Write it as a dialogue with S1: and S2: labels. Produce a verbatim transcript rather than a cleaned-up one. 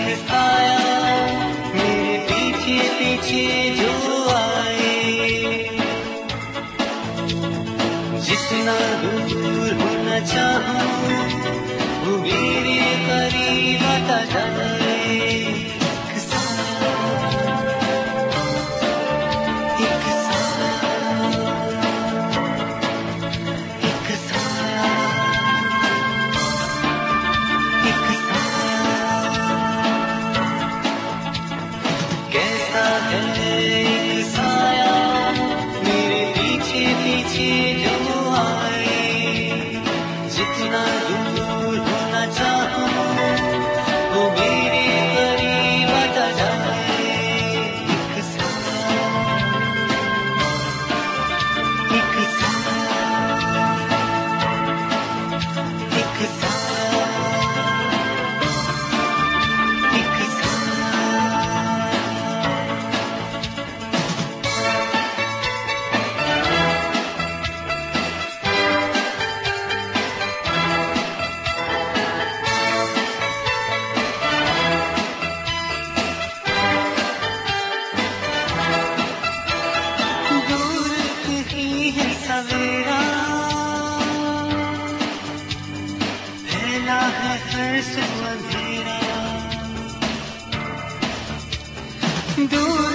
S1: साया मेरे पीछे पीछे जो आए, जितना दूर होना चाहूं वो मेरे करीब आता जाए। एक साया, एक साया, एक साया, एक साया। कैसा है एक साया मेरे पीछे पीछे जो आए, जितना दूर होना चाहूं वो मेरे करीब आता जाए। एक साया, एक साया, एक साया, एक साया। दूर कहीं है सवेरा, फैला है हर सू अंधेरा। दूर